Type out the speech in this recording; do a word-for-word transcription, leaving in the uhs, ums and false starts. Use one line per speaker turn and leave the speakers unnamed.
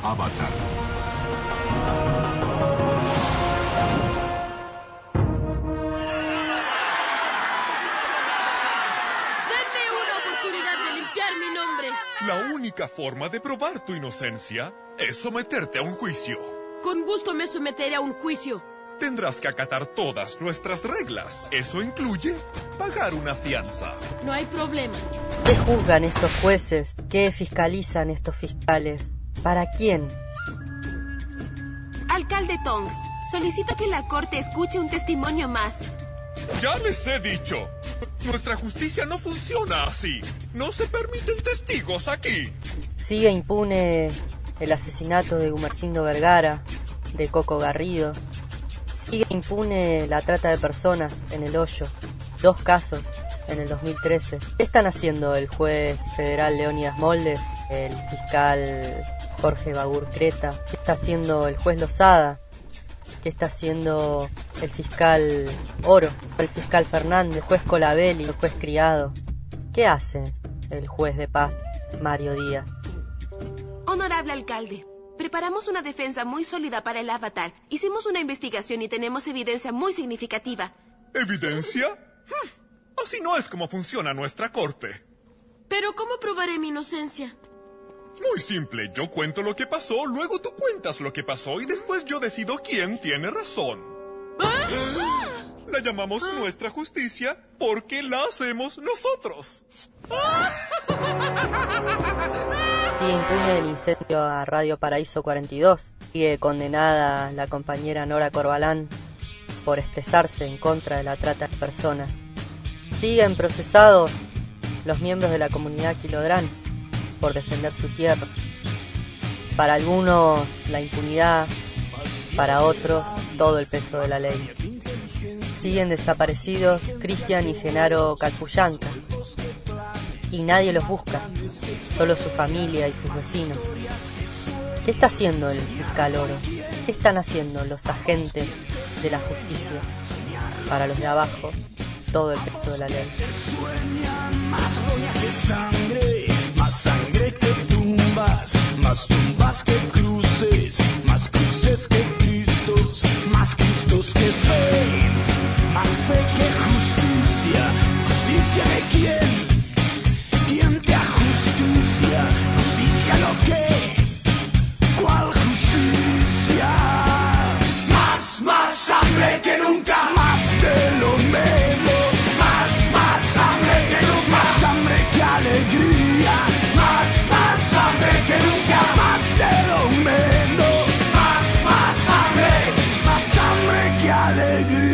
Avatar.
¡Denme una oportunidad de limpiar mi nombre!
La única forma de probar tu inocencia es someterte a un juicio.
Con gusto me someteré a un juicio.
Tendrás que acatar todas nuestras reglas. Eso incluye pagar una fianza.
No hay problema.
¿Qué juzgan estos jueces? ¿Qué fiscalizan estos fiscales? ¿Para quién?
Alcalde Tong, solicito que la corte escuche un testimonio más.
Ya les he dicho. Nuestra justicia no funciona así. No se permiten testigos aquí.
Sigue impune el asesinato de Gumersindo Vergara, de Coco Garrido. Sigue impune la trata de personas en El Hoyo. Dos casos en el dos mil trece. ¿Qué están haciendo el juez federal Leónidas Moldes, el fiscal Jorge Bagur Creta? ¿Qué está haciendo el juez Lozada? ¿Qué está haciendo el fiscal Oro, el fiscal Fernández, el juez Colabelli, el juez Criado? ¿Qué hace el juez de paz Mario Díaz?
Honorable alcalde, preparamos una defensa muy sólida para el Avatar. Hicimos una investigación y tenemos evidencia muy significativa.
¿Evidencia? Hmm, así no es como funciona nuestra corte.
¿Pero cómo probaré mi inocencia?
Muy simple, yo cuento lo que pasó, luego tú cuentas lo que pasó y después yo decido quién tiene razón.
¿Ah?
La llamamos ¿Ah? nuestra justicia porque la hacemos nosotros.
Sigue impune el incendio a Radio Paraíso cuarenta y dos. Sigue condenada la compañera Nora Corbalán por expresarse en contra de la trata de personas. Siguen procesados los miembros de la comunidad Quilodrán por defender su tierra. Para algunos la impunidad, para otros todo el peso de la ley. Siguen desaparecidos Cristian y Genaro Calpuyanca y nadie los busca, solo su familia y sus vecinos. ¿Qué está haciendo el fiscal Oro? ¿Qué están haciendo los agentes de la justicia? Para los de abajo, todo el peso de la ley.
Más sangre que tumbas, más tumbas que cruces, más cruces que Cristos, más Cristos que fe, más fe que justicia. ¿Justicia de quién? ¿Quién te ajusticia? ¿Justicia lo que? ¿Cuál justicia? Más, más sangre que nunca, más de lo menos, más, más sangre que nunca, más sangre que alegría. Más, más sangre que nunca, más de lo menos, más, más sangre, más sangre que alegría.